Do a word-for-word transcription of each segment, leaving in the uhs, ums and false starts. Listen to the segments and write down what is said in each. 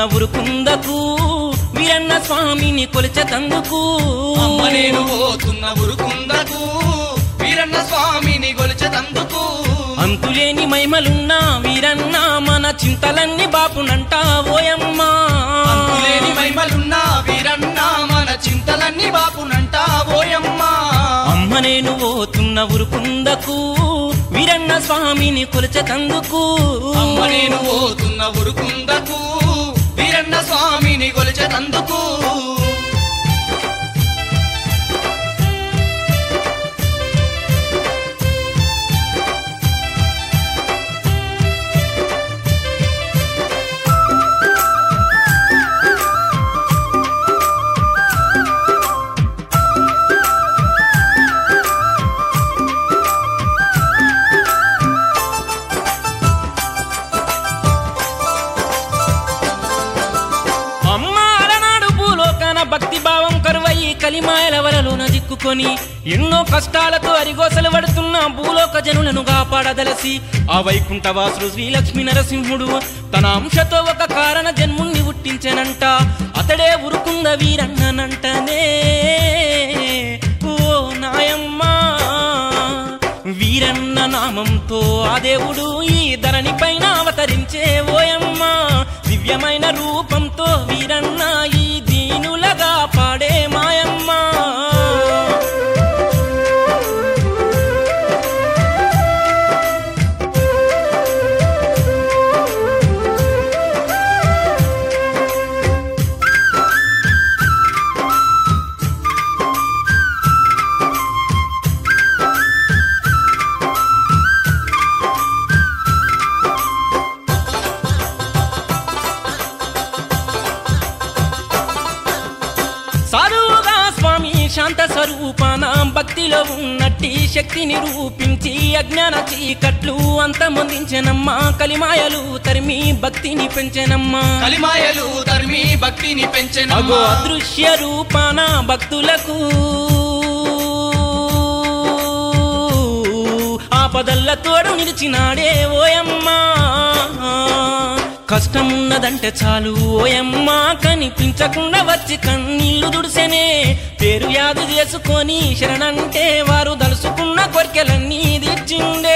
ఉరుకుందకు వీరన్న స్వామిని కొలిచెతందుకు అమ్మ నేను పోతున్న ఉరుకుందకు వీరన్న స్వామిని కొలిచెతందుకు అంతులేని మైమలున్నా వీరన్న మన చింతలన్నీ బాపునంట ఓయమ్మ అంతులేని మైమలున్నా వీరన్న మన చింతలన్నీ బాపునంట ఓయమ్మ అమ్మ నేను పోతున్న ఉరుకుందకు వీరన్న స్వామిని కొలిచెతందుకు అమ్మ నేను పోతున్న ఉరుకుందకు వీరన్న స్వామిని కొలిచెతందుకు భక్తి భావం కరువయి కలిమాయల వలలోన దిక్కుకొని ఎన్నో కష్టాలతో అరిగోసలు పడుతున్న భూలోక జనులను కాపాడదలసి ఆ వైకుంఠవాసుడు శ్రీలక్ష్మీ నరసింహుడు తన అంశతో ఒక కారణ జన్ముణ్ణి పుట్టించెనంట అతడే ఉరుకుంద వీరన్ననంటనే ఓ నాయమ్మ వీరన్న నామంతో ఆ దేవుడు ఈ ధరణి పైన అవతరించే ఓయమ్మ దివ్యమైన రూపంతో వీరన్న ఈ దీనులగా పాడే మాయమ్మ సాధువుగా స్వామి శాంత స్వరూపాన భక్తిలో ఉన్నట్టి శక్తిని రూపించి అజ్ఞాన చీకట్లు అంతమొందించెనమ్మా కలిమాయలు తరిమి భక్తిని పెంచెనమ్మా కలిమాయలు తరిమి భక్తిని పెంచెనమ్మా అగో అదృశ్య రూపాన భక్తులకు ఆపదల్ల తోడు నిలిచినాడే ఓయమ్మా కష్టమున్నదంటే చాలు ఓయమ్మ కనిపించకుండా వచ్చి కన్నీళ్లు దుడిసెనే పేరు యాదు చేసుకొని శరణంటే వారు దలుసుకున్న కోరికలన్నీ తీర్చిండే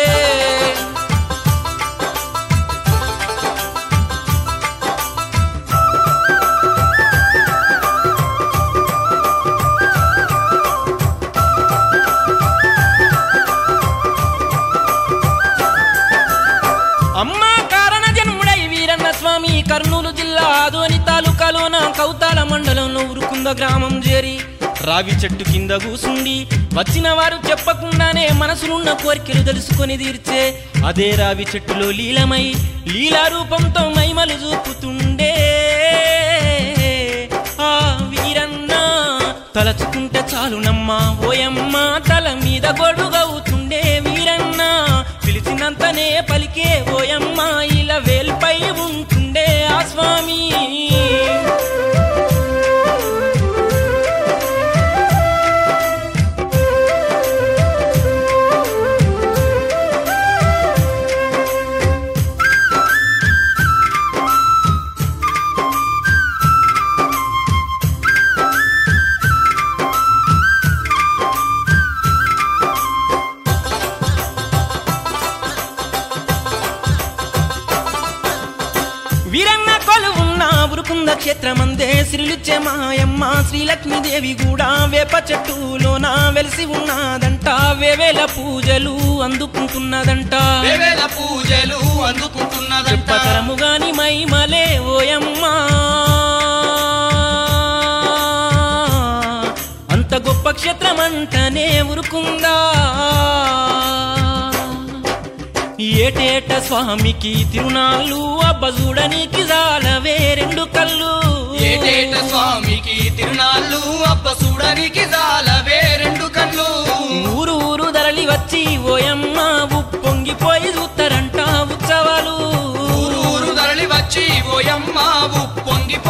అమ్మ కారణ జన్ముడై వీరన్న స్వామి కర్నూలు జిల్లా ఆదోని తాలూకాలోన కౌతాల మండలంలో ఉరుకుంద గ్రామం చేరి రావి చెట్టు కింద కూసుండి వచ్చిన వారు చెప్పకుండానే మనసులున్న కోరికలు తెలుసుకొని తీర్చే అదే రావి చెట్టులో లీలమై లీలా రూపంతో మైమలు చూపుతుండే ఆ వీరన్న తలచుకుంటే చాలునమ్మా ఓయమ్మ తల మీద గొడుగవుతుండే వీరన్న పిలిచినంతనే పలికే ఓయమ్మ ఇలా వేల్పై ఉంటుండే ఆ స్వామి వీరన్న కొలువున్న ఉరుకుంద క్షేత్రమందే శ్రీలుచ్చే మాయమ్మ శ్రీలక్ష్మీదేవి కూడా వేప చెట్టులోన వెలిసి ఉన్నదంట వేవేల పూజలు అందుకుంటున్నదంట వేవేల పూజలు అందుకుంటున్నదంట చెప్పతరము గాని మైమలే ఓయమ్మ అంత గొప్ప క్షేత్రమంటనే ఉరుకుందా ఏటేట స్వామికి తిరునాళ్ళు అబ్బ చూడనికి జాలవే రెండు కళ్ళు ఏటేట స్వామికి తిరునాళ్ళు అబ్బ చూడనికి జాలవే రెండు కళ్ళు ఊరు ఊరు ధరలి వచ్చి ఓయమ్మ ఉప్పొంగిపోయి చూస్తారంట ఉత్సవాలు ఊరు ఊరు ధరలి వచ్చి ఓయమ్మ ఉప్పొంగి